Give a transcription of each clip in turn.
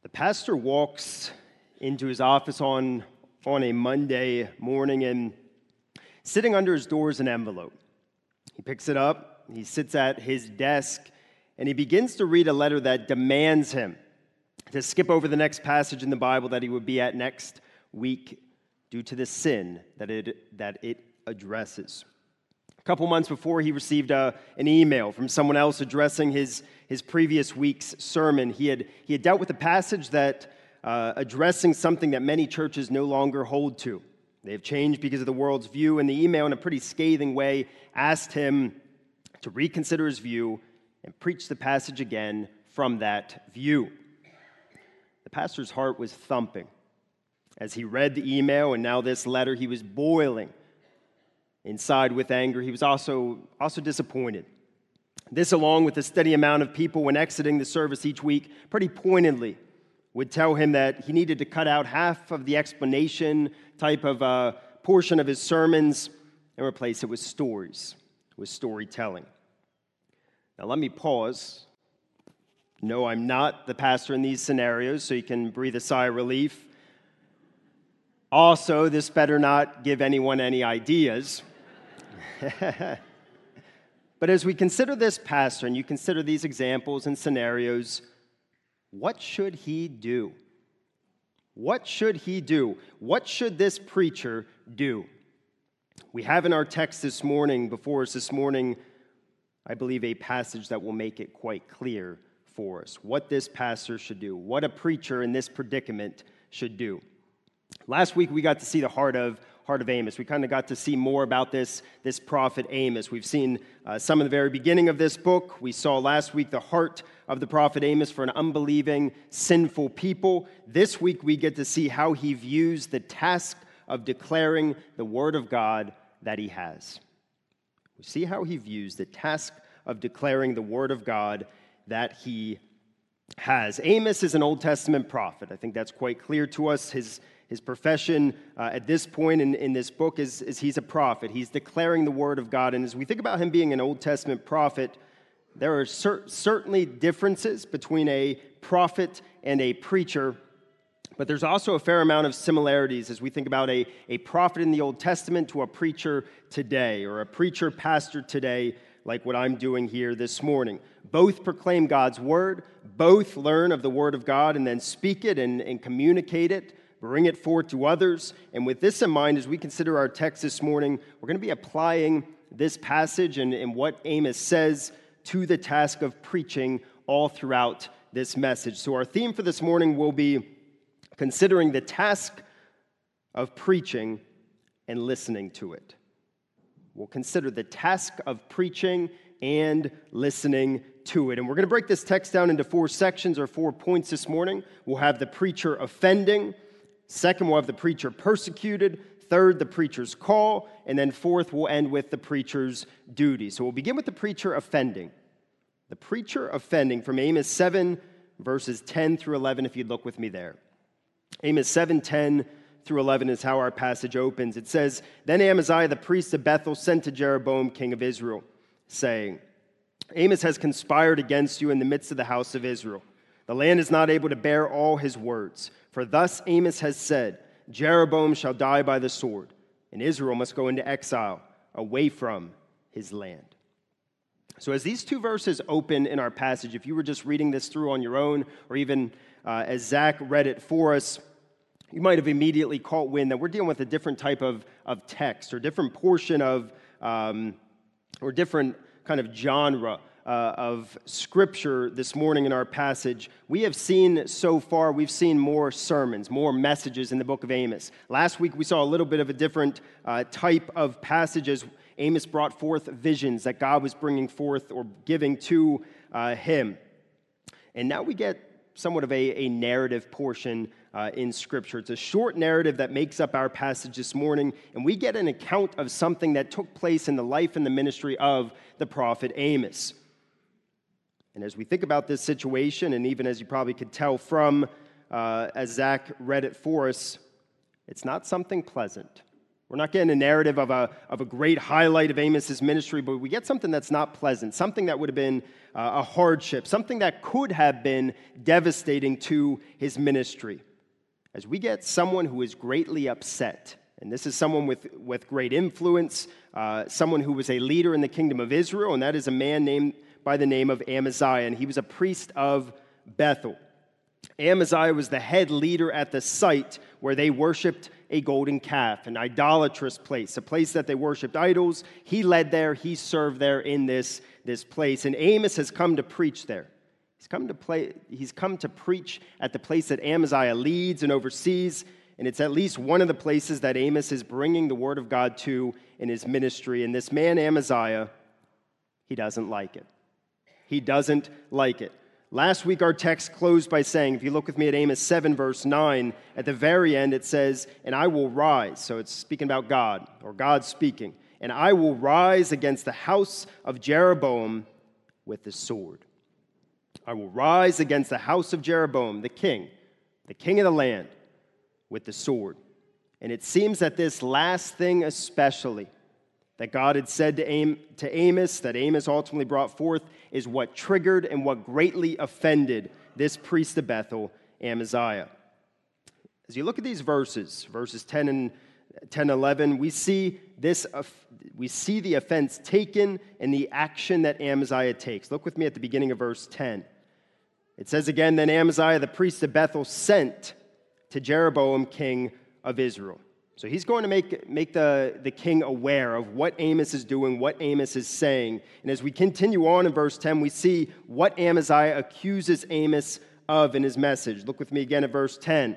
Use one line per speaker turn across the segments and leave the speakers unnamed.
The pastor walks into his office on a Monday morning, and sitting under his door is an envelope. He picks it up, he sits at his desk, and he begins to read a letter that demands him to skip over the next passage in the Bible that he would be at next week due to the sin that it addresses. A couple months before, he received an email from someone else addressing his previous week's sermon. He had dealt with a passage that addressing something that many churches no longer hold to. They have changed because of the world's view, and the email, in a pretty scathing way, asked him to reconsider his view and preach the passage again from that view. The pastor's heart was thumping. As he read the email and now this letter, he was boiling inside with anger. He was also disappointed. This, along with a steady amount of people when exiting the service each week, pretty pointedly would tell him that he needed to cut out half of the explanation type of portion of his sermons and replace it with stories, with storytelling. Now let me pause. No, I'm not the pastor in these scenarios, so you can breathe a sigh of relief. Also, this better not give anyone any ideas. But as we consider this pastor and you consider these examples and scenarios, what should he do? What should he do? What should this preacher do? We have in our text before us this morning, I believe, a passage that will make it quite clear for us what this pastor should do, what a preacher in this predicament should do. Last week, we got to see the heart of Amos. We kind of got to see more about this prophet Amos. We've seen some of the very beginning of this book. We saw last week the heart of the prophet Amos for an unbelieving, sinful people. This week, we get to see how he views the task of declaring the word of God that he has. We see how he views the task of declaring the word of God that he has. Amos is an Old Testament prophet. I think that's quite clear to us. His profession at this point in this book is he's a prophet. He's declaring the word of God. And as we think about him being an Old Testament prophet, there are certainly differences between a prophet and a preacher, but there's also a fair amount of similarities as we think about a prophet in the Old Testament to a preacher today, or a preacher pastor today, like what I'm doing here this morning. Both proclaim God's word, both learn of the word of God and then speak it and communicate it, bring it forth to others. And with this in mind, as we consider our text this morning, we're going to be applying this passage and what Amos says to the task of preaching all throughout this message. So our theme for this morning will be considering the task of preaching and listening to it. We'll consider the task of preaching and listening to it. And we're going to break this text down into 4 sections or 4 points this morning. We'll have the preacher offending. Second, we'll have the preacher persecuted. Third, the preacher's call. And then fourth, we'll end with the preacher's duty. So we'll begin with the preacher offending. The preacher offending from Amos 7, verses 10 through 11, if you'd look with me there. Amos 7, 10 through 11 is how our passage opens. It says, "Then Amaziah the priest of Bethel sent to Jeroboam, king of Israel, saying, Amos has conspired against you in the midst of the house of Israel. The land is not able to bear all his words. For thus Amos has said, Jeroboam shall die by the sword, and Israel must go into exile away from his land." So as these 2 verses open in our passage, if you were just reading this through on your own, or even as Zach read it for us, you might have immediately caught wind that we're dealing with a different type of text, or different portion of, or different kind of genre of Scripture this morning in our passage. We've seen more sermons, more messages in the book of Amos. Last week we saw a little bit of a different type of passages. Amos brought forth visions that God was bringing forth or giving to him. And now we get somewhat of a narrative portion in Scripture. It's a short narrative that makes up our passage this morning, and we get an account of something that took place in the life and the ministry of the prophet Amos. And as we think about this situation, and even as you probably could tell from, as Zach read it for us, it's not something pleasant. We're not getting a narrative of a great highlight of Amos's ministry, but we get something that's not pleasant, something that would have been a hardship, something that could have been devastating to his ministry. As we get someone who is greatly upset, and this is someone with great influence, someone who was a leader in the kingdom of Israel, and that is a man named by the name of Amaziah, and he was a priest of Bethel. Amaziah was the head leader at the site where they worshipped a golden calf, an idolatrous place, a place that they worshipped idols. He led there, he served there in this place, and Amos has come to preach there. He's come to preach at the place that Amaziah leads and oversees, and it's at least one of the places that Amos is bringing the word of God to in his ministry. And this man, Amaziah, he doesn't like it. He doesn't like it. Last week, our text closed by saying, if you look with me at Amos 7, verse 9, at the very end it says, "And I will rise." So it's speaking about God, or God speaking. "And I will rise against the house of Jeroboam with the sword." I will rise against the house of Jeroboam, the king of the land, with the sword. And it seems that this last thing especially, that God had said to Amos, that Amos ultimately brought forth, is what triggered and what greatly offended this priest of Bethel, Amaziah. As you look at these verses 10 and 11, we see the offense taken and the action that Amaziah takes. Look with me at the beginning of verse 10. It says again, "Then Amaziah, the priest of Bethel, sent to Jeroboam, king of Israel." So he's going to make the king aware of what Amos is doing, what Amos is saying. And as we continue on in verse 10, we see what Amaziah accuses Amos of in his message. Look with me again at verse 10.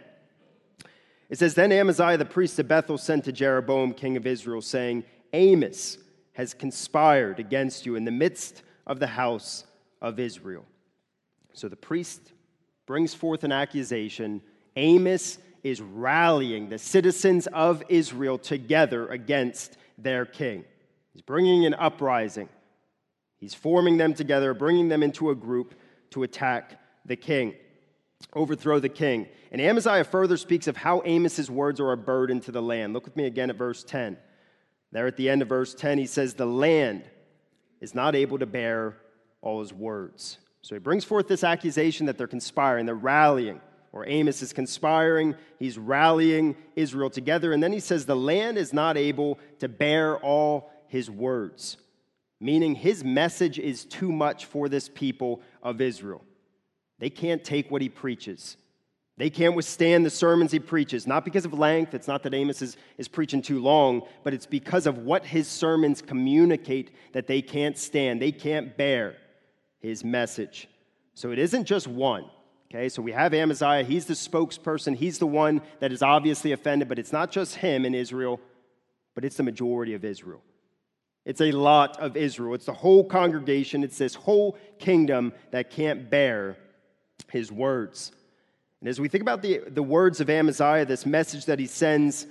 It says, "Then Amaziah, the priest of Bethel, sent to Jeroboam, king of Israel, saying, Amos has conspired against you in the midst of the house of Israel." So the priest brings forth an accusation. Amos is rallying the citizens of Israel together against their king. He's bringing an uprising. He's forming them together, bringing them into a group to attack the king, overthrow the king. And Amaziah further speaks of how Amos's words are a burden to the land. Look with me again at verse 10. There at the end of verse 10, he says, "The land is not able to bear all his words." So he brings forth this accusation that they're conspiring, they're rallying. Or Amos is conspiring, he's rallying Israel together. And then he says the land is not able to bear all his words, meaning his message is too much for this people of Israel. They can't take what he preaches. They can't withstand the sermons he preaches, not because of length. It's not that Amos is preaching too long, but it's because of what his sermons communicate that they can't stand. They can't bear his message. So it isn't just one. Okay, so we have Amaziah, he's the spokesperson, he's the one that is obviously offended, but it's not just him in Israel, but it's the majority of Israel. It's a lot of Israel. It's the whole congregation, it's this whole kingdom that can't bear his words. And as we think about the words of Amaziah, this message that he sends,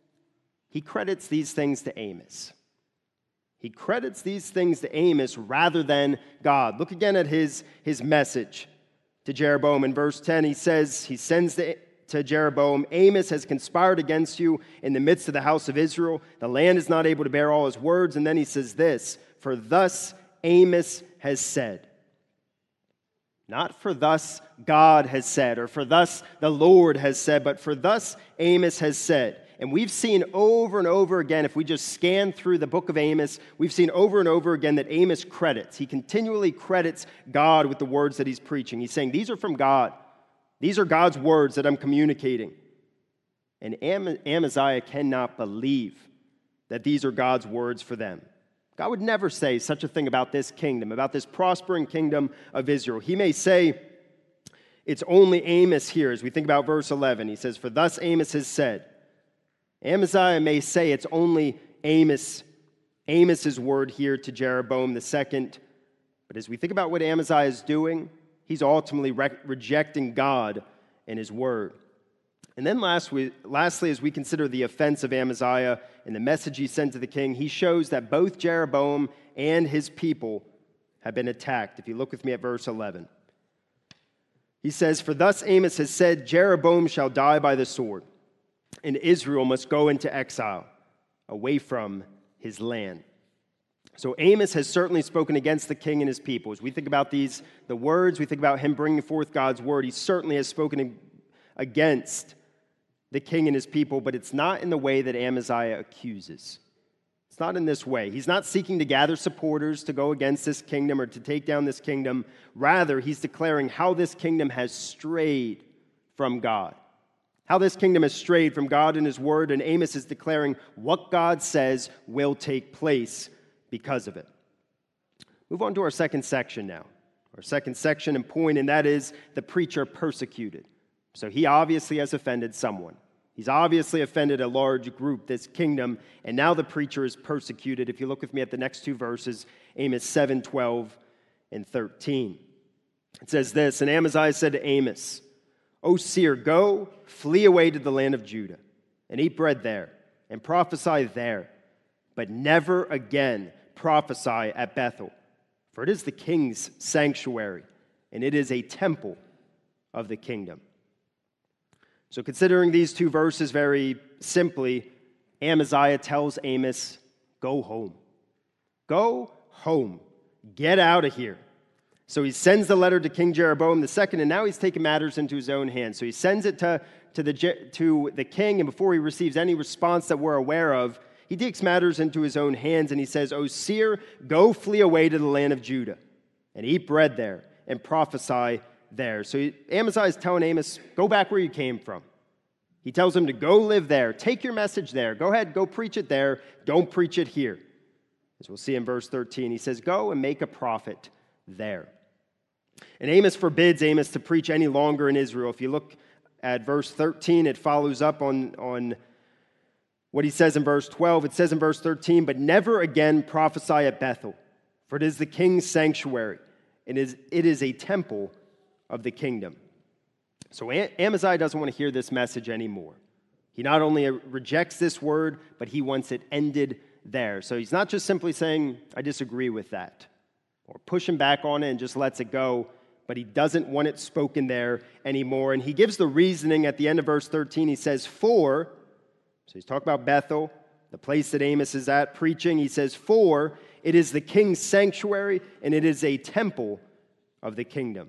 he credits these things to Amos. He credits these things to Amos rather than God. Look again at his message to Jeroboam. In verse 10, he says, he sends to Jeroboam, "Amos has conspired against you in the midst of the house of Israel. The land is not able to bear all his words." And then he says this, "For thus Amos has said." Not "for thus God has said," or "for thus the Lord has said," but "for thus Amos has said." And we've seen over and over again, if we just scan through the book of Amos, we've seen over and over again that Amos credits. He continually credits God with the words that he's preaching. He's saying, these are from God. These are God's words that I'm communicating. And Amaziah cannot believe that these are God's words for them. God would never say such a thing about this kingdom, about this prospering kingdom of Israel. He may say, it's only Amos here, as we think about verse 11. He says, "For thus Amos has said." Amaziah may say it's only Amos's word here to Jeroboam II, but as we think about what Amaziah is doing, he's ultimately rejecting God and his word. And then lastly, as we consider the offense of Amaziah and the message he sent to the king, he shows that both Jeroboam and his people have been attacked. If you look with me at verse 11. He says, "For thus Amos has said, Jeroboam shall die by the sword, and Israel must go into exile. away from his land. So Amos has certainly spoken against the king and his people. As we think about the words, we think about him bringing forth God's word. He certainly has spoken against the king and his people, but it's not in the way that Amaziah accuses. It's not in this way. He's not seeking to gather supporters to go against this kingdom or to take down this kingdom. Rather, he's declaring how this kingdom has strayed from God. How this kingdom has strayed from God and his word, and Amos is declaring what God says will take place because of it. Move on to our second section now. Our second section and point, and that is the preacher persecuted. So he obviously has offended someone. He's obviously offended a large group, this kingdom, and now the preacher is persecuted. If you look with me at the next two verses, Amos 7, 12, and 13. It says this, and Amaziah said to Amos, O seer, go, flee away to the land of Judah, and eat bread there, and prophesy there, but never again prophesy at Bethel, for it is the king's sanctuary, and it is a temple of the kingdom. So considering these two verses very simply, Amaziah tells Amos, go home. Go home. Get out of here. So he sends the letter to King Jeroboam II, and now he's taking matters into his own hands. So he sends it to the king, and before he receives any response that we're aware of, he takes matters into his own hands, and he says, O seer, go flee away to the land of Judah, and eat bread there, and prophesy there. So Amaziah is telling Amos, go back where you came from. He tells him to go live there. Take your message there. Go ahead, go preach it there. Don't preach it here. As we'll see in verse 13, he says, go and make a prophet there. And Amos forbids Amos to preach any longer in Israel. If you look at verse 13, it follows up on what he says in verse 12. It says in verse 13, but never again prophesy at Bethel, for it is the king's sanctuary, and it is a temple of the kingdom. So Amaziah doesn't want to hear this message anymore. He not only rejects this word, but he wants it ended there. So he's not just simply saying, I disagree with that, or pushing back on it and just lets it go, but he doesn't want it spoken there anymore. And he gives the reasoning at the end of verse 13. He says, so he's talking about Bethel, the place that Amos is at preaching. He says, for it is the king's sanctuary, and it is a temple of the kingdom.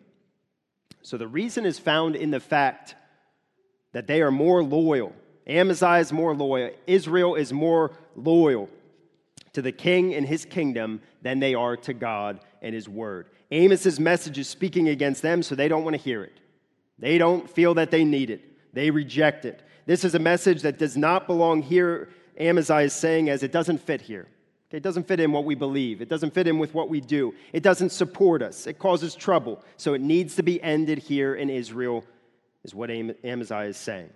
So the reason is found in the fact that they are more loyal. Amaziah is more loyal. Israel is more loyal to the king and his kingdom than they are to God and his word. Amos's message is speaking against them, so they don't want to hear it. They don't feel that they need it. They reject it. This is a message that does not belong here, Amaziah is saying, as it doesn't fit here. It doesn't fit in what we believe. It doesn't fit in with what we do. It doesn't support us. It causes trouble. So it needs to be ended here in Israel, is what Amaziah is saying.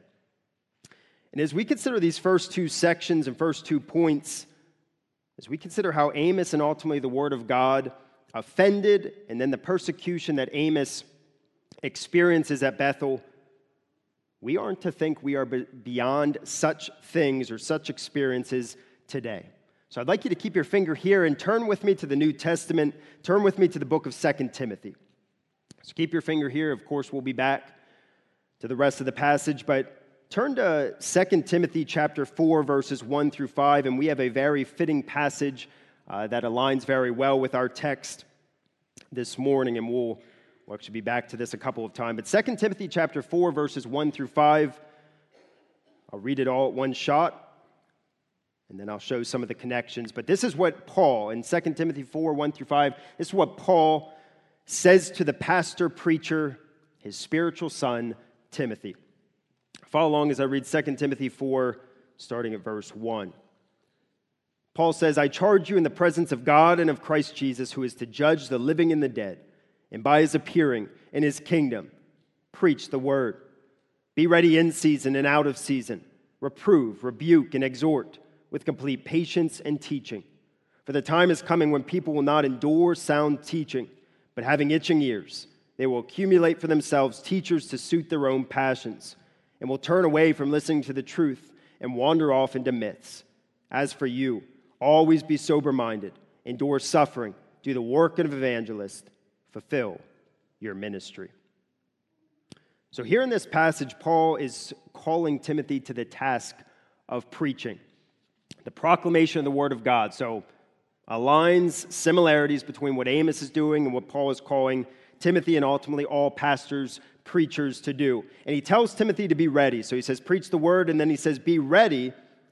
And as we consider these first two sections and first 2 points, as we consider how Amos and ultimately the word of God offended, and then the persecution that Amos experiences at Bethel, we aren't to think we are beyond such things or such experiences today. So I'd like you to keep your finger here and turn with me to the New Testament. Turn with me to the book of 2 Timothy. So keep your finger here. Of course, we'll be back to the rest of the passage, but turn to 2 Timothy chapter 4, verses 1 through 5, and we have a very fitting passage that aligns very well with our text this morning, and we'll actually be back to this a couple of times. But 2 Timothy chapter 4, verses 1 through 5, I'll read it all at one shot, and then I'll show some of the connections. But this is what Paul, in 2 Timothy 4, 1 through 5, this is what Paul says to the pastor, preacher, his spiritual son, Timothy. Follow along as I read 2 Timothy 4, starting at verse 1. Paul says, I charge you in the presence of God and of Christ Jesus, who is to judge the living and the dead, and by his appearing in his kingdom, preach the word. Be ready in season and out of season. Reprove, rebuke, and exhort with complete patience and teaching. For the time is coming when people will not endure sound teaching, but having itching ears, they will accumulate for themselves teachers to suit their own passions, and will turn away from listening to the truth and wander off into myths. As for you, always be sober-minded, endure suffering, do the work of an evangelist, fulfill your ministry. So here in this passage, Paul is calling Timothy to the task of preaching. the proclamation of the word of God. So aligns similarities between what Amos is doing and what Paul is calling Timothy and ultimately all pastors, preachers to do. And he tells Timothy to be ready. So he says, preach the word, and then he says, be ready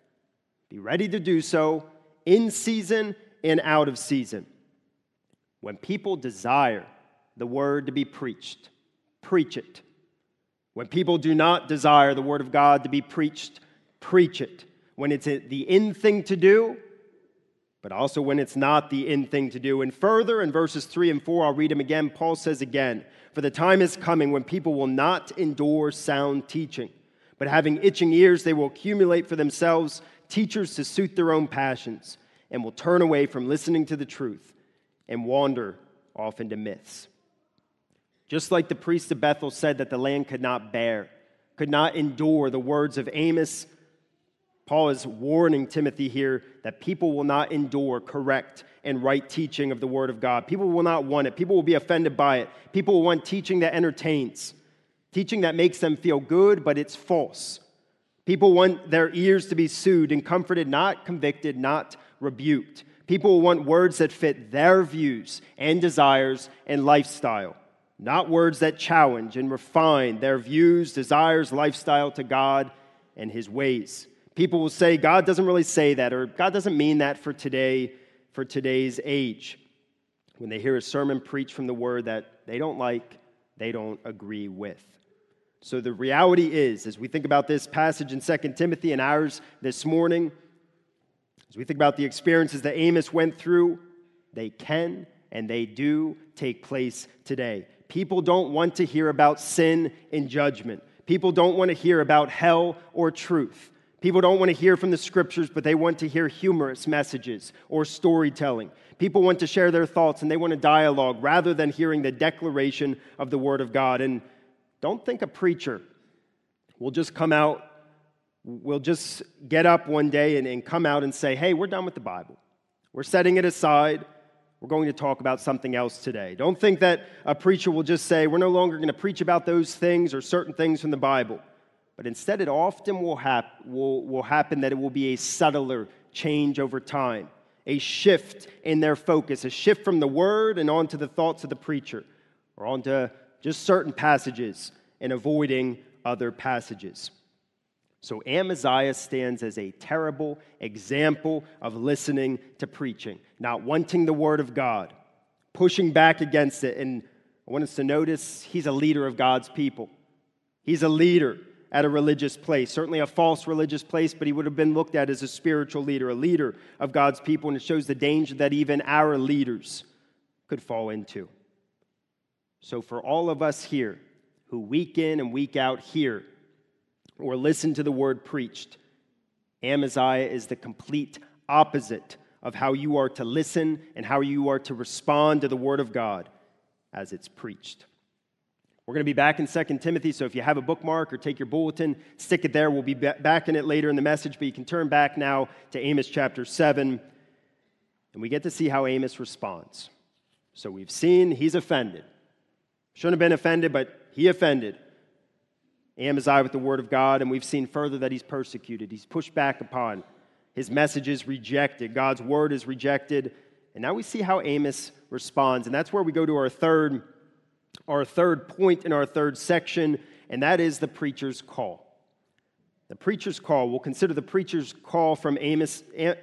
to do so in season and out of season. When people desire the word to be preached, preach it. When people do not desire the word of God to be preached, preach it. When it's the in thing to do, but also when it's not the in thing to do. And further, in verses 3 and 4, I'll read them again. Paul says again, for the time is coming when people will not endure sound teaching, but having itching ears, they will accumulate for themselves teachers to suit their own passions, and will turn away from listening to the truth and wander off into myths. Just like the priest of Bethel said that the land could not bear, could not endure the words of Amos, Paul is warning Timothy here that people will not endure correct and right teaching of the Word of God. People will not want it. People will be offended by it. People will want teaching that entertains, teaching that makes them feel good, but it's false. People want their ears to be soothed and comforted, not convicted, not rebuked. People will want words that fit their views and desires and lifestyle, not words that challenge and refine their views, desires, lifestyle to God and His ways. People will say, God doesn't really say that, or God doesn't mean that for today, for today's age. When they hear a sermon preached from the Word that they don't like, they don't agree with. So the reality is, as we think about this passage in 2 Timothy and ours this morning, as we think about the experiences that Amos went through, they can and they do take place today. People don't want to hear about sin and judgment. People don't want to hear about hell or truth. People don't want to hear from the Scriptures, but they want to hear humorous messages or storytelling. People want to share their thoughts and they want a dialogue rather than hearing the declaration of the Word of God. And don't think a preacher will just come out, will just get up one day and come out and say, hey, we're done with the Bible. We're setting it aside. We're going to talk about something else today. Don't think that a preacher will just say, we're no longer going to preach about those things or certain things from the Bible. But instead, it often will happen that it will be a subtler change over time, a shift in their focus, a shift from the Word and onto the thoughts of the preacher, or onto just certain passages and avoiding other passages. So Amaziah stands as a terrible example of listening to preaching, not wanting the Word of God, pushing back against it. And I want us to notice he's a leader of God's people. He's a leader at a religious place, certainly a false religious place, but he would have been looked at as a spiritual leader, a leader of God's people, and it shows the danger that even our leaders could fall into. So for all of us here who week in and week out hear or listen to the word preached, Amaziah is the complete opposite of how you are to listen and how you are to respond to the Word of God as it's preached. We're going to be back in 2 Timothy, so if you have a bookmark or take your bulletin, stick it there. We'll be back in it later in the message, but you can turn back now to Amos chapter 7, and we get to see how Amos responds. So we've seen he's offended. Shouldn't have been offended, but he offended Amaziah with the word of God, and we've seen further that he's persecuted. He's pushed back upon. His message is rejected. God's word is rejected. And now we see how Amos responds, and that's where we go to our third point in our third section, and that is the preacher's call. The preacher's call. We'll consider the preacher's call from Amos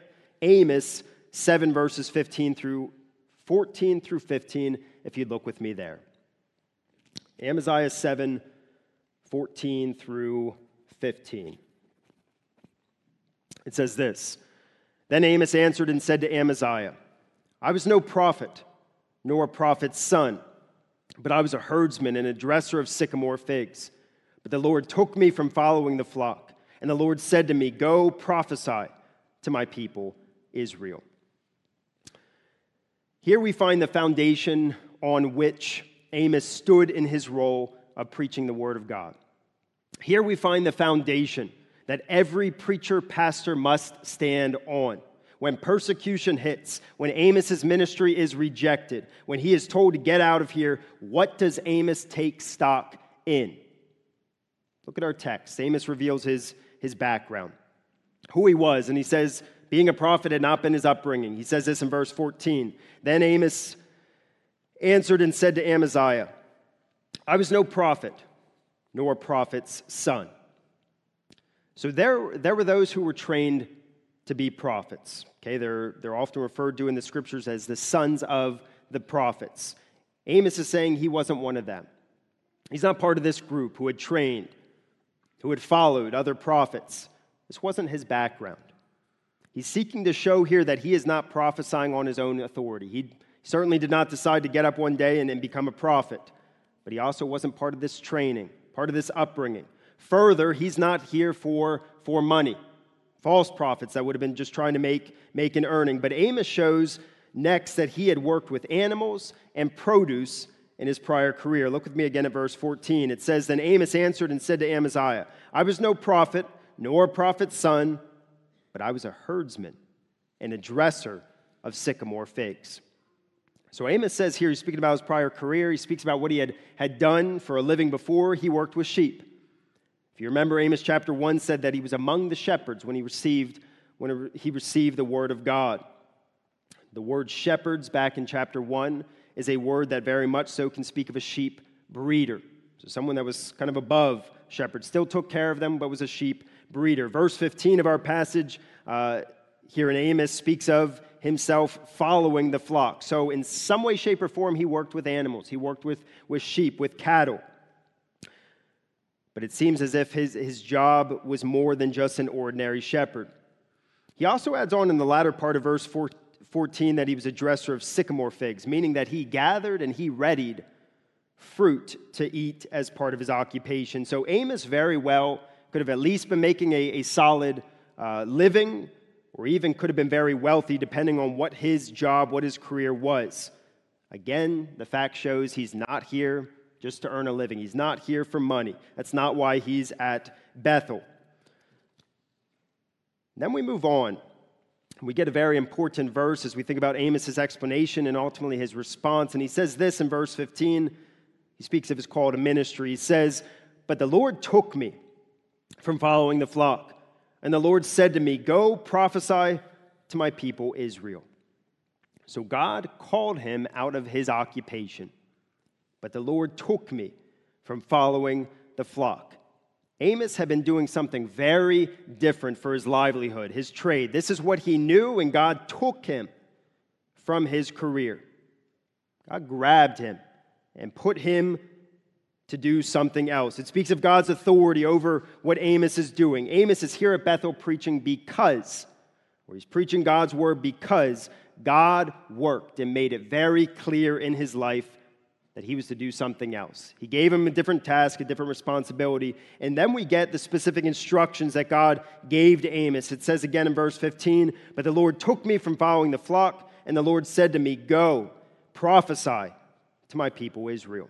7 verses 14 through 15, if you'd look with me there. Amaziah 7, 14 through 15. It says this, Then Amos answered and said to Amaziah, I was no prophet, nor a prophet's son, but I was a herdsman and a dresser of sycamore figs. But the Lord took me from following the flock, and the Lord said to me, Go prophesy to my people Israel. Here we find the foundation on which Amos stood in his role of preaching the word of God. Here we find the foundation that every preacher, pastor must stand on. When persecution hits, when Amos's ministry is rejected, when he is told to get out of here, what does Amos take stock in? Look at our text. Amos reveals his background, who he was, and he says, Being a prophet had not been his upbringing. He says this in verse 14. Then Amos answered and said to Amaziah, I was no prophet, nor a prophet's son. So there were those who were trained to be prophets. Okay, they're often referred to in the scriptures as the sons of the prophets. Amos is saying he wasn't one of them. He's not part of this group who had trained, who had followed other prophets. This wasn't his background. He's seeking to show here that he is not prophesying on his own authority. He certainly did not decide to get up one day and become a prophet, but he also wasn't part of this training, part of this upbringing. Further, he's not here for money. False prophets that would have been just trying to make an earning. But Amos shows next that he had worked with animals and produce in his prior career. Look with me again at verse 14. It says, Then Amos answered and said to Amaziah, I was no prophet, nor a prophet's son, but I was a herdsman and a dresser of sycamore figs. So Amos says here, he's speaking about his prior career. He speaks about what he had done for a living before. He worked with sheep. If you remember, Amos chapter 1 said that he was among the shepherds when he received the word of God. The word shepherds back in chapter 1 is a word that very much so can speak of a sheep breeder. So someone that was kind of above shepherds, still took care of them, but was a sheep breeder. Verse 15 of our passage here in Amos speaks of himself following the flock. So in some way, shape, or form, he worked with animals. He worked with sheep, with cattle. But it seems as if his job was more than just an ordinary shepherd. He also adds on in the latter part of verse 14 that he was a dresser of sycamore figs, meaning that he gathered and he readied fruit to eat as part of his occupation. So Amos very well could have at least been making a solid living, or even could have been very wealthy depending on what his job, what his career was. Again, the fact shows he's not here just to earn a living. He's not here for money. That's not why he's at Bethel. Then we move on. We get a very important verse as we think about Amos's explanation and ultimately his response. And he says this in verse 15. He speaks of his call to ministry. He says, But the Lord took me from following the flock, and the Lord said to me, Go prophesy to my people Israel. So God called him out of his occupation. But the Lord took me from following the flock. Amos had been doing something very different for his livelihood, his trade. This is what he knew, and God took him from his career. God grabbed him and put him to do something else. It speaks of God's authority over what Amos is doing. Amos is here at Bethel preaching he's preaching God's word because God worked and made it very clear in his life that he was to do something else. He gave him a different task, a different responsibility, and then we get the specific instructions that God gave to Amos. It says again in verse 15, But the Lord took me from following the flock, and the Lord said to me, Go, prophesy to my people Israel.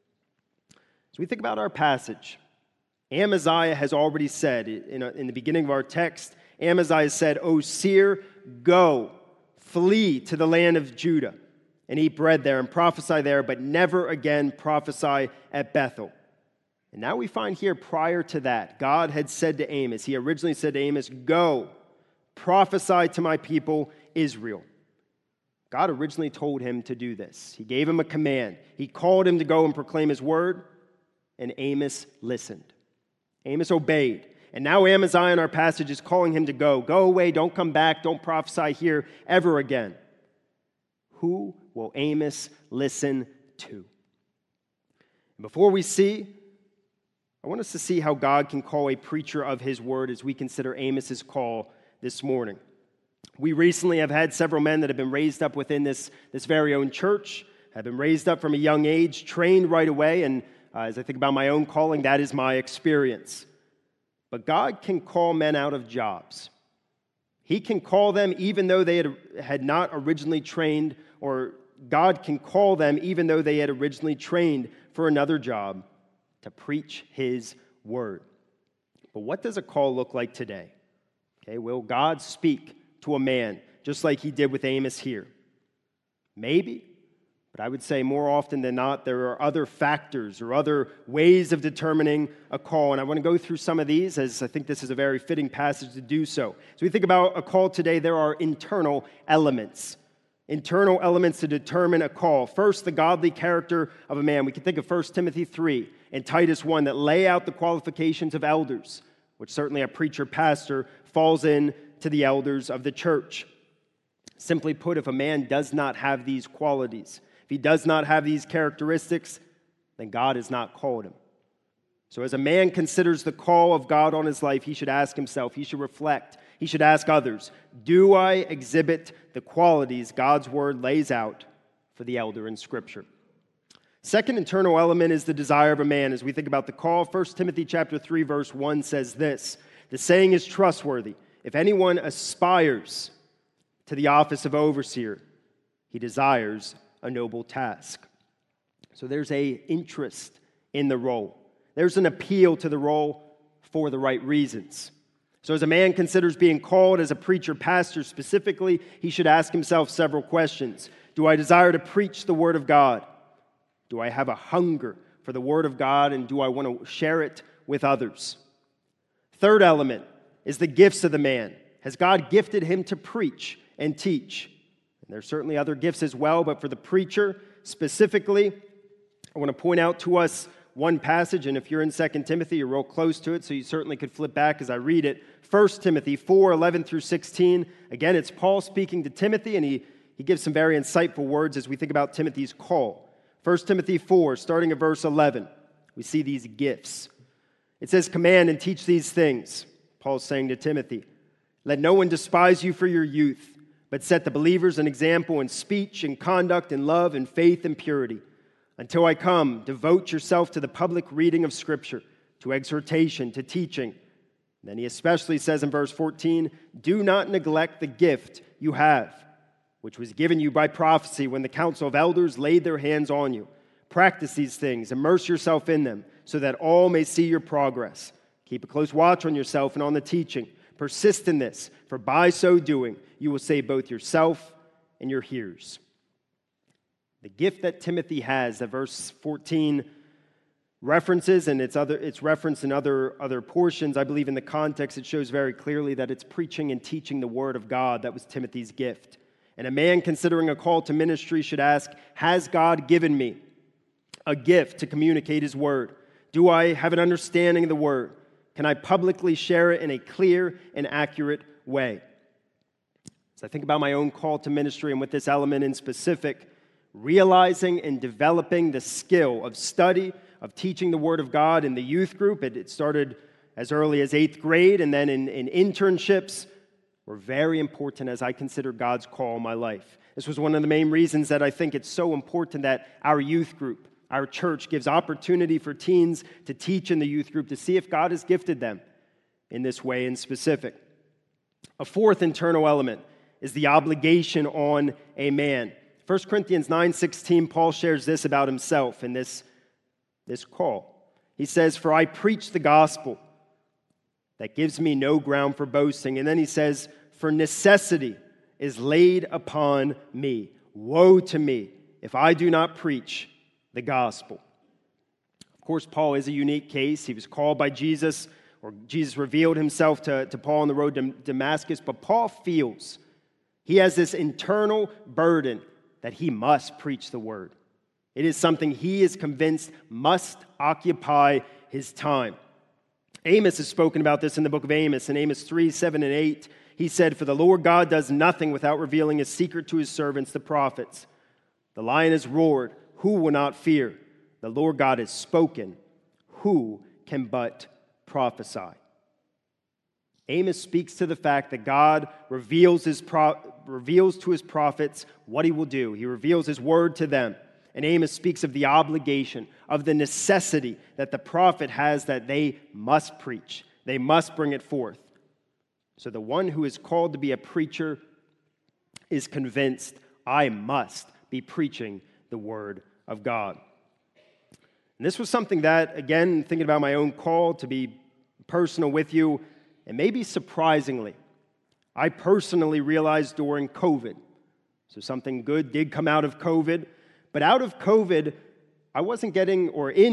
As we think about our passage, Amaziah has already said, in the beginning of our text, Amaziah said, O seer, go, flee to the land of Judah, and eat bread there and prophesy there, but never again prophesy at Bethel. And now we find here prior to that, God had said to Amos, he originally said to Amos, Go, prophesy to my people Israel. God originally told him to do this. He gave him a command. He called him to go and proclaim his word, and Amos listened. Amos obeyed. And now Amaziah in our passage is calling him to go. Go away, don't come back, don't prophesy here ever again. Who will Amos listen to? Before we see, I want us to see how God can call a preacher of his word as we consider Amos's call this morning. We recently have had several men that have been raised up within this very own church, have been raised up from a young age, trained right away, and as I think about my own calling, that is my experience. But God can call men out of jobs. He can call them even though they had not originally trained, or God can call them even though they had originally trained for another job to preach his word. But what does a call look like today? Okay, will God speak to a man just like he did with Amos here? Maybe, But I would say more often than not, there are other factors or other ways of determining a call. And I want to go through some of these, as I think this is a very fitting passage to do so. As we think about a call today, there are internal elements. Internal elements to determine a call. First, the godly character of a man. We can think of 1 Timothy 3 and Titus 1 that lay out the qualifications of elders, which certainly a preacher, pastor, falls in to the elders of the church. Simply put, if a man does not have these qualities, if he does not have these characteristics, then God has not called him. So as a man considers the call of God on his life, he should ask himself, he should reflect, he should ask others, do I exhibit the qualities God's word lays out for the elder in Scripture? Second internal element is the desire of a man. As we think about the call, 1 Timothy chapter 3, verse 1 says this, the saying is trustworthy. If anyone aspires to the office of overseer, he desires a noble task. So there's an interest in the role. There's an appeal to the role for the right reasons. So as a man considers being called as a preacher, pastor specifically, he should ask himself several questions. Do I desire to preach the Word of God? Do I have a hunger for the Word of God, and do I want to share it with others? Third element is the gifts of the man. Has God gifted him to preach and teach? And there's certainly other gifts as well, but for the preacher specifically, I want to point out to us one passage, and if you're in 2 Timothy, you're real close to it, so you certainly could flip back as I read it. 1 Timothy 4, 11 through 16. Again, it's Paul speaking to Timothy, and he gives some very insightful words as we think about Timothy's call. 1 Timothy 4, starting at verse 11, we see these gifts. It says, command and teach these things, Paul's saying to Timothy. Let no one despise you for your youth, but set the believers an example in speech and conduct and love and faith and purity. Until I come, devote yourself to the public reading of Scripture, to exhortation, to teaching. And then he especially says in verse 14, do not neglect the gift you have, which was given you by prophecy when the council of elders laid their hands on you. Practice these things, immerse yourself in them, so that all may see your progress. Keep a close watch on yourself and on the teaching. Persist in this, for by so doing, you will save both yourself and your hearers. The gift that Timothy has, that verse 14 references, and it's referenced in other portions. I believe in the context it shows very clearly that it's preaching and teaching the Word of God. That was Timothy's gift. And a man considering a call to ministry should ask, has God given me a gift to communicate His Word? Do I have an understanding of the Word? Can I publicly share it in a clear and accurate way? As I think about my own call to ministry and with this element in specific, realizing and developing the skill of study, of teaching the Word of God in the youth group. It started as early as 8th grade, and then in internships were very important as I consider God's call in my life. This was one of the main reasons that I think it's so important that our youth group, our church, gives opportunity for teens to teach in the youth group to see if God has gifted them in this way in specific. A fourth internal element is the obligation on a man. 1 Corinthians 9:16, Paul shares this about himself in this call. He says, for I preach the gospel that gives me no ground for boasting. And then he says, for necessity is laid upon me. Woe to me if I do not preach the gospel. Of course, Paul is a unique case. He was called by Jesus, or Jesus revealed himself to Paul on the road to Damascus. But Paul feels he has this internal burden that he must preach the word. It is something he is convinced must occupy his time. Amos has spoken about this in the book of Amos. In Amos 3, 7, and 8, he said, for the Lord God does nothing without revealing his secret to his servants, the prophets. The lion has roared. Who will not fear? The Lord God has spoken. Who can but prophesy? Amos speaks to the fact that God reveals to his prophets what he will do. He reveals his word to them. And Amos speaks of the obligation, of the necessity that the prophet has that they must preach. They must bring it forth. So the one who is called to be a preacher is convinced, I must be preaching the word of God. And this was something that, again, thinking about my own call to be personal with you, and maybe surprisingly, I personally realized during COVID. So something good did come out of COVID, But out of COVID, I wasn't getting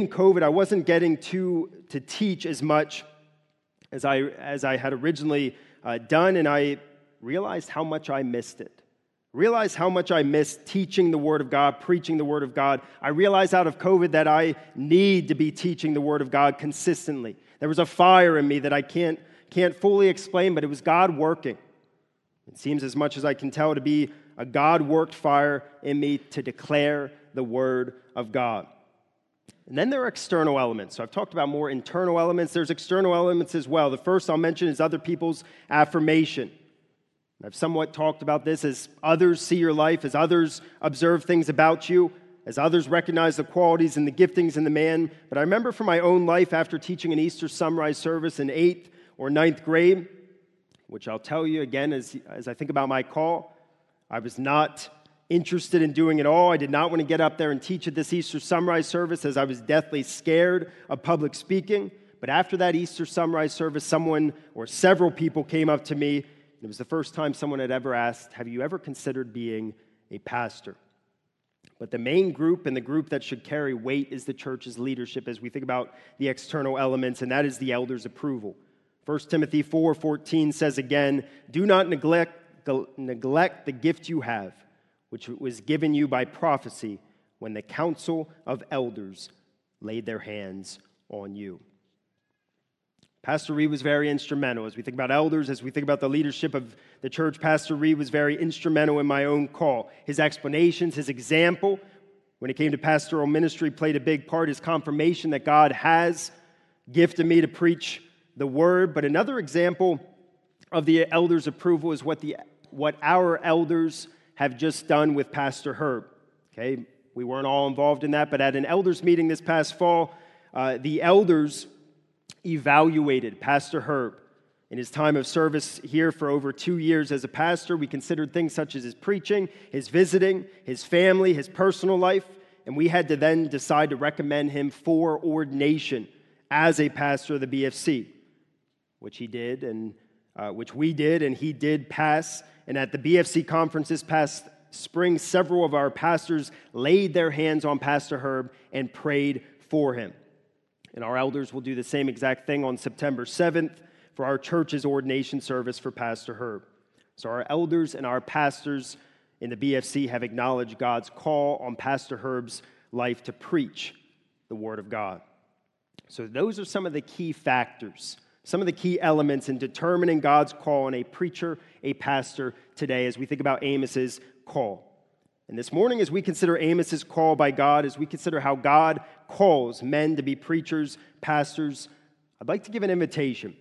to teach as much as I had originally done, and I realized how much I missed it. Realized how much I missed teaching the Word of God, preaching the Word of God. I realized out of COVID that I need to be teaching the Word of God consistently. There was a fire in me that I can't fully explain, but it was God working. It seems, as much as I can tell, to be a God-worked fire in me to declare the Word of God. And then there are external elements. So I've talked about more internal elements. There's external elements as well. The first I'll mention is other people's affirmation. I've somewhat talked about this as others see your life, as others observe things about you, as others recognize the qualities and the giftings in the man. But I remember from my own life after teaching an Easter sunrise service in 8th or 9th grade, which I'll tell you again as I think about my call, I was not interested in doing it all. I did not want to get up there and teach at this Easter sunrise service as I was deathly scared of public speaking. But after that Easter sunrise service, someone or several people came up to me. It was the first time someone had ever asked, "Have you ever considered being a pastor?" But the main group and the group that should carry weight is the church's leadership as we think about the external elements, and that is the elders' approval. 1 Timothy 4:14 says again, "Do not neglect the gift you have, which was given you by prophecy when the council of elders laid their hands on you." Pastor Reed was very instrumental. As we think about elders, as we think about the leadership of the church, Pastor Reed was very instrumental in my own call. His explanations, his example, when it came to pastoral ministry, played a big part. His confirmation that God has gifted me to preach the word. But another example of the elders' approval is what our elders have just done with Pastor Herb. Okay, we weren't all involved in that, but at an elders meeting this past fall, the elders evaluated Pastor Herb in his time of service here for over 2 years as a pastor. We considered things such as his preaching, his visiting, his family, his personal life, and we had to then decide to recommend him for ordination as a pastor of the BFC, which we did, and he did pass. And at the BFC conference this past spring, several of our pastors laid their hands on Pastor Herb and prayed for him. And our elders will do the same exact thing on September 7th for our church's ordination service for Pastor Herb. So our elders and our pastors in the BFC have acknowledged God's call on Pastor Herb's life to preach the Word of God. So those are some of the key factors, some of the key elements in determining God's call on a preacher, a pastor today as we think about Amos's call. And this morning, as we consider Amos's call by God, as we consider how God calls men to be preachers, pastors, I'd like to give an invitation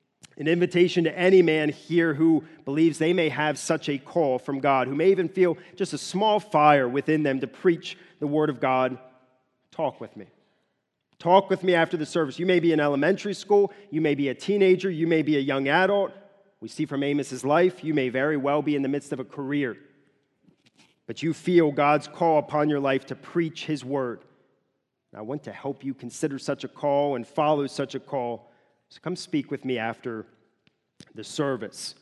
to any man here who believes they may have such a call from God, who may even feel just a small fire within them to preach the Word of God. Talk with me. Talk with me after the service. You may be in elementary school, you may be a teenager, you may be a young adult. We see from Amos's life, you may very well be in the midst of a career. But you feel God's call upon your life to preach His Word. And I want to help you consider such a call and follow such a call. So come speak with me after the service.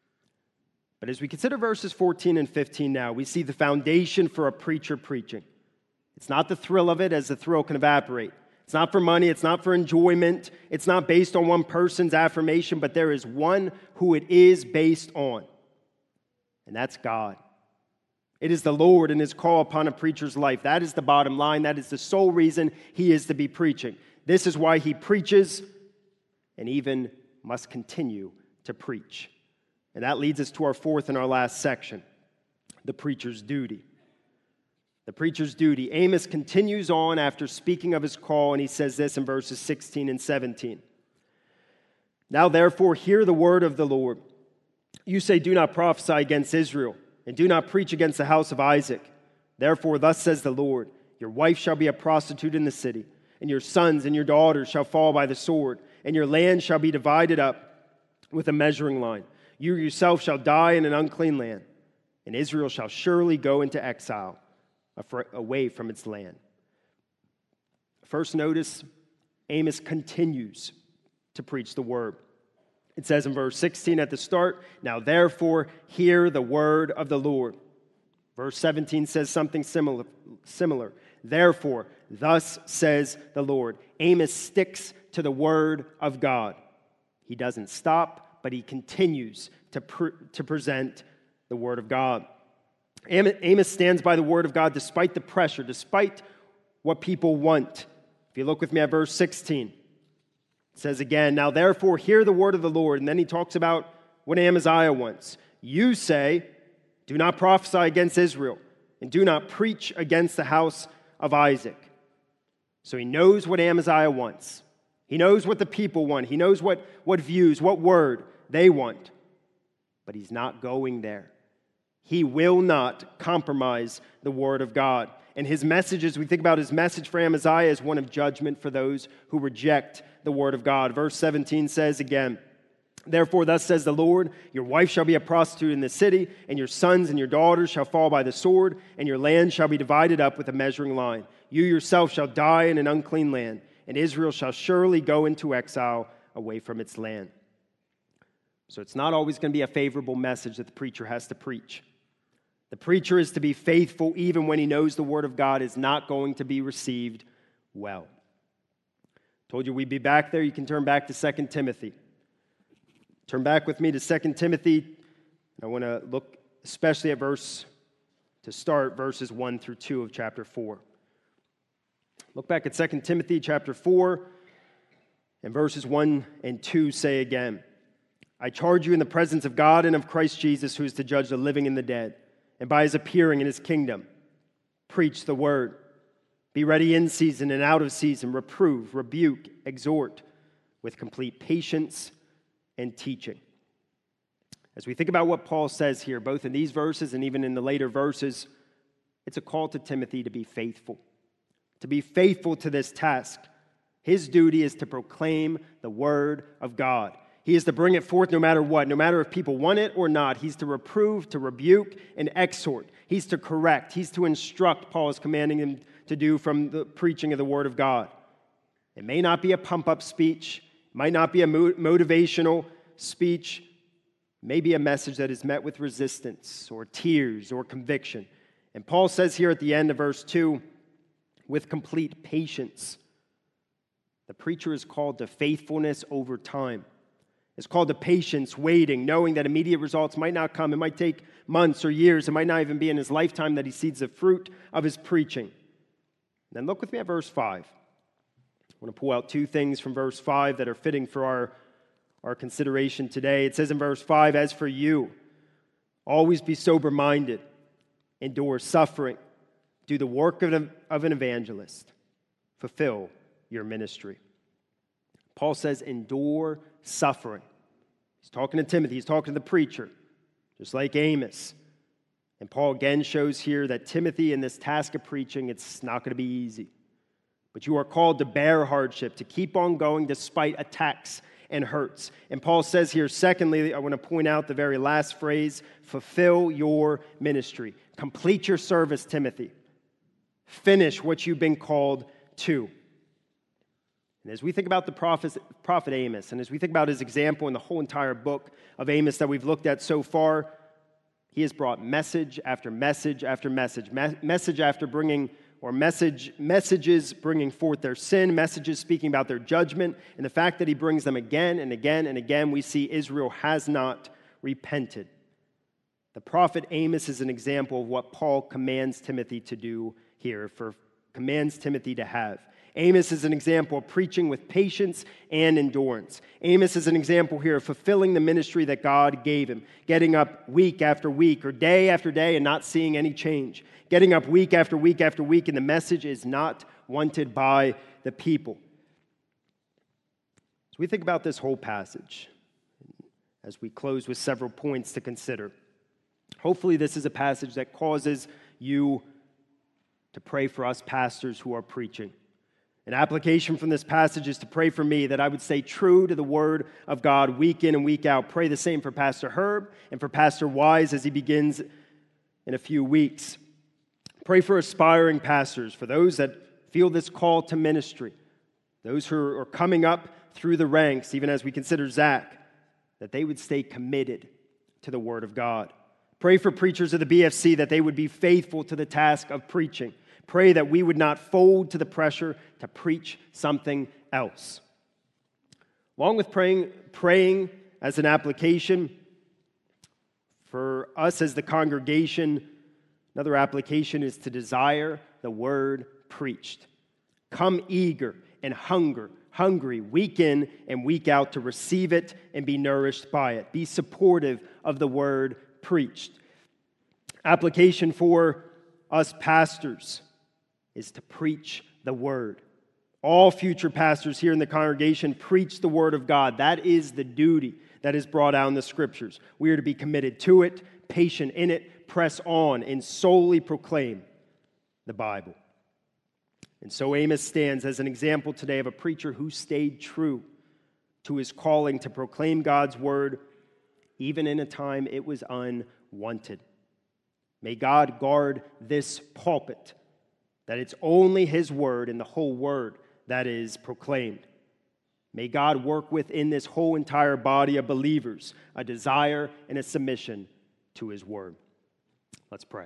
But as we consider verses 14 and 15 now, we see the foundation for a preacher preaching. It's not the thrill of it, as the thrill can evaporate. It's not for money. It's not for enjoyment. It's not based on one person's affirmation, but there is one who it is based on, and that's God. It is the Lord and His call upon a preacher's life. That is the bottom line. That is the sole reason he is to be preaching. This is why he preaches and even must continue to preach. And that leads us to our fourth and our last section, the preacher's duty. The preacher's duty. Amos continues on after speaking of his call, and he says this in verses 16 and 17. "Now therefore hear the word of the Lord. You say, do not prophesy against Israel, and do not preach against the house of Isaac. Therefore, thus says the Lord, your wife shall be a prostitute in the city, and your sons and your daughters shall fall by the sword, and your land shall be divided up with a measuring line. You yourself shall die in an unclean land, and Israel shall surely go into exile away from its land." First, notice Amos continues to preach the word. It says in verse 16 at the start, "Now therefore hear the word of the Lord." Verse 17 says something similar. Therefore, thus says the Lord. Amos sticks to the word of God. He doesn't stop, but he continues to present the word of God. Amos stands by the word of God despite the pressure, despite what people want. If you look with me at verse 16, it says again, now therefore hear the word of the Lord. And then he talks about what Amaziah wants. You say, do not prophesy against Israel, and do not preach against the house of Isaac. So he knows what Amaziah wants. He knows what the people want. He knows what views, what word they want. But he's not going there. He will not compromise the word of God. And his message, as we think about his message for Amaziah, is one of judgment for those who reject the word of God. Verse 17 says again, therefore, thus says the Lord, your wife shall be a prostitute in the city, and your sons and your daughters shall fall by the sword, and your land shall be divided up with a measuring line. You yourself shall die in an unclean land, and Israel shall surely go into exile away from its land. So it's not always going to be a favorable message that the preacher has to preach. The preacher is to be faithful even when he knows the word of God is not going to be received well. Told you we'd be back there. You can turn back to 2 Timothy. Turn back with me to 2 Timothy. I want to look especially at verses 1 through 2 of chapter 4. Look back at 2 Timothy chapter 4, and verses 1 and 2 say again, I charge you in the presence of God and of Christ Jesus, who is to judge the living and the dead, and by his appearing in his kingdom, preach the word. Be ready in season and out of season, reprove, rebuke, exhort with complete patience and teaching. As we think about what Paul says here, both in these verses and even in the later verses, it's a call to Timothy to be faithful to this task. His duty is to proclaim the word of God. He is to bring it forth no matter what, no matter if people want it or not. He's to reprove, to rebuke, and exhort. He's to correct. He's to instruct, Paul is commanding him to do from the preaching of the word of God. It may not be a pump-up speech. It might not be a motivational speech. It may be a message that is met with resistance or tears or conviction. And Paul says here at the end of verse 2, with complete patience. The preacher is called to faithfulness over time. It's called to patience, waiting, knowing that immediate results might not come. It might take months or years. It might not even be in his lifetime that he sees the fruit of his preaching. Then look with me at verse 5. I want to pull out two things from verse 5 that are fitting for our consideration today. It says in verse 5, as for you, always be sober-minded, endure suffering, do the work of an evangelist, fulfill your ministry. Paul says, endure suffering. He's talking to Timothy. He's talking to the preacher, just like Amos. And Paul again shows here that Timothy, in this task of preaching, it's not going to be easy. But you are called to bear hardship, to keep on going despite attacks and hurts. And Paul says here, secondly, I want to point out the very last phrase, fulfill your ministry. Complete your service, Timothy. Finish what you've been called to. And as we think about the prophet Amos, and as we think about his example in the whole entire book of Amos that we've looked at so far, he has brought message after message after message, messages bringing forth their sin, messages speaking about their judgment, and the fact that he brings them again and again and again, we see Israel has not repented. The prophet Amos is an example of what Paul commands Timothy to do here, commands Timothy to have. Amos is an example of preaching with patience and endurance. Amos is an example here of fulfilling the ministry that God gave him, getting up week after week or day after day and not seeing any change, getting up week after week after week, and the message is not wanted by the people. As we think about this whole passage, as we close with several points to consider, hopefully this is a passage that causes you to pray for us pastors who are preaching. An application from this passage is to pray for me that I would stay true to the word of God week in and week out. Pray the same for Pastor Herb and for Pastor Wise as he begins in a few weeks. Pray for aspiring pastors, for those that feel this call to ministry, those who are coming up through the ranks, even as we consider Zach, that they would stay committed to the word of God. Pray for preachers of the BFC that they would be faithful to the task of preaching. Pray that we would not fold to the pressure to preach something else. Along with praying as an application, for us as the congregation, another application is to desire the word preached. Come eager and hungry week in and week out to receive it and be nourished by it. Be supportive of the word preached. Application for us pastors is to preach the word. All future pastors here in the congregation preach the word of God. That is the duty that is brought out in the scriptures. We are to be committed to it, patient in it, press on, and solely proclaim the Bible. And so Amos stands as an example today of a preacher who stayed true to his calling to proclaim God's word, even in a time it was unwanted. May God guard this pulpit, that it's only his word and the whole word that is proclaimed. May God work within this whole entire body of believers a desire and a submission to his word. Let's pray.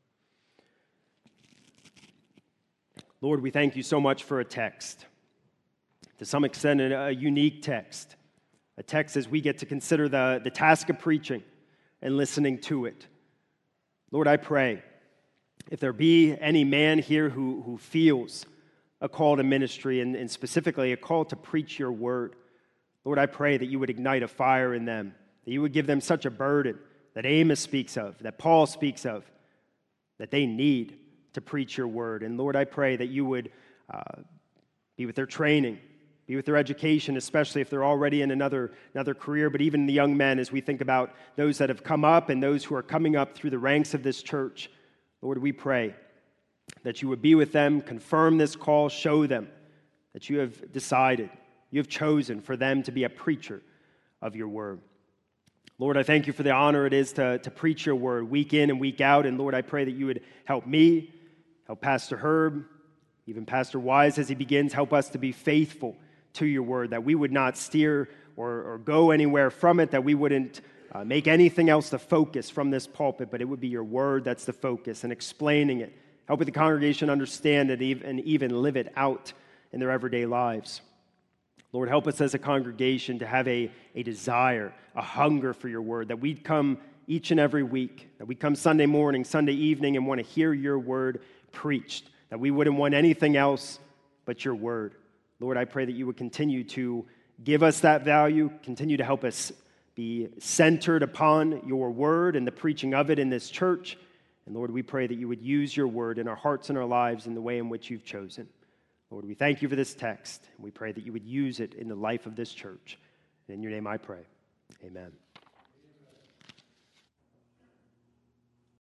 Lord, we thank you so much for a text. To some extent, a unique text. A text as we get to consider the task of preaching and listening to it. Lord, I pray, if there be any man here who feels a call to ministry and specifically a call to preach your word, Lord, I pray that you would ignite a fire in them, that you would give them such a burden that Amos speaks of, that Paul speaks of, that they need to preach your word. And Lord, I pray that you would be with their training, be with their education, especially if they're already in another career, but even the young men as we think about those that have come up and those who are coming up through the ranks of this church. Lord, we pray that you would be with them, confirm this call, show them that you have decided, you have chosen for them to be a preacher of your word. Lord, I thank you for the honor it is to preach your word week in and week out. And Lord, I pray that you would help me, help Pastor Herb, even Pastor Wise as he begins, help us to be faithful to your word, that we would not steer or go anywhere from it, that we wouldn't make anything else the focus from this pulpit, but it would be your word that's the focus, and explaining it, helping the congregation understand it and even live it out in their everyday lives. Lord, help us as a congregation to have a desire, a hunger for your word, that we'd come each and every week, that we come Sunday morning, Sunday evening, and want to hear your word preached, that we wouldn't want anything else but your word. Lord, I pray that you would continue to give us that value, continue to help us be centered upon your word and the preaching of it in this church. And Lord, we pray that you would use your word in our hearts and our lives in the way in which you've chosen. Lord, we thank you for this text, and we pray that you would use it in the life of this church. And in your name I pray. Amen.